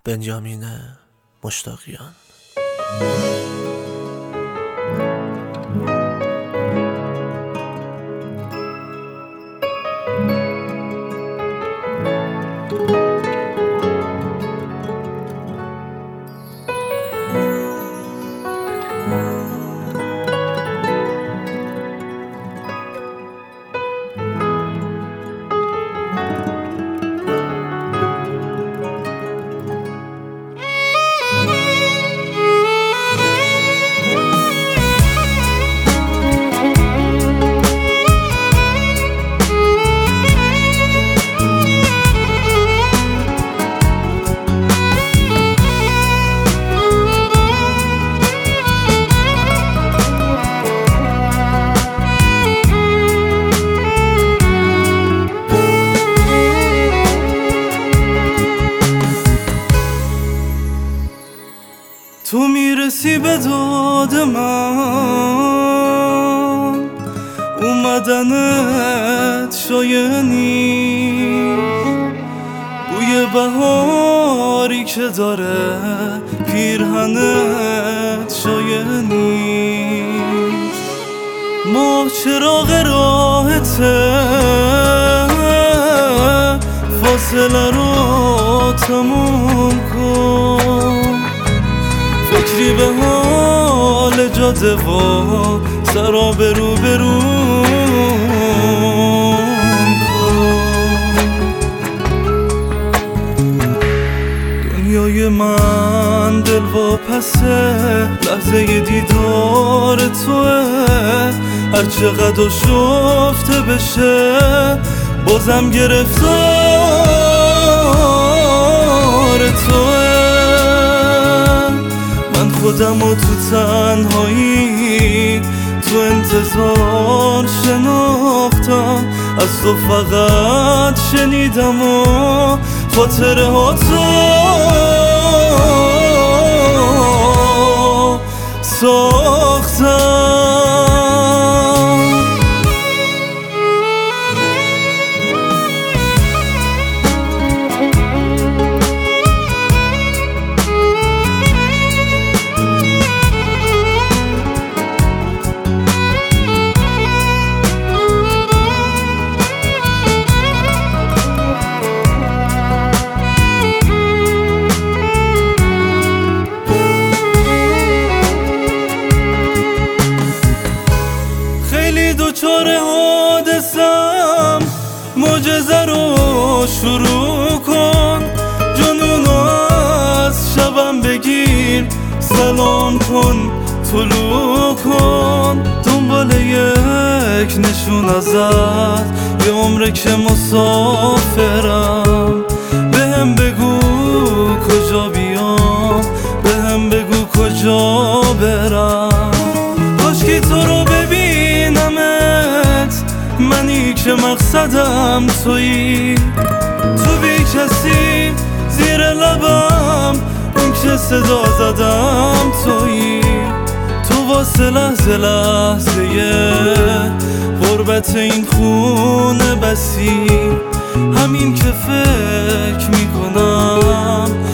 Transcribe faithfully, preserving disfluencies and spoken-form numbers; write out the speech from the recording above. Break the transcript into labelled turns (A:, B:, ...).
A: بنیامین مشتاقیان.
B: تو میرسی به داد من، اومدنت شایع نیست. بوی بهاری که داره پیرهنت شایع نیست. ما چراغ راهته فاصله رو تموم کن. فکری به حال جاده و سراب رو برون کن. دنیای من دل و پسه، لحظه دیدار توه. هر چقدر شفته بشه بازم گرفتار توه. خودم و تو تنهایی تو انتظار شناختم، از تو فقط شنیدم و خاطره ها تو ساختم. دوچار حادثم معجزه رو شروع کن. جنونو از شبم بگیر، سلام کن، طلوع کن. دنبال یک نشون ازت، یه عمره که مسافرم. بهم بگو کجا بیام، بهم بگو کجا برم. کاشکی تو رو ببینمت، منی که مقصدم تویی. تو بی کسی زیر لبم، اون که صدا زدم تویی. تو واسه لحظه لحظه غربت این خونه بسی. همین که فکر میکنم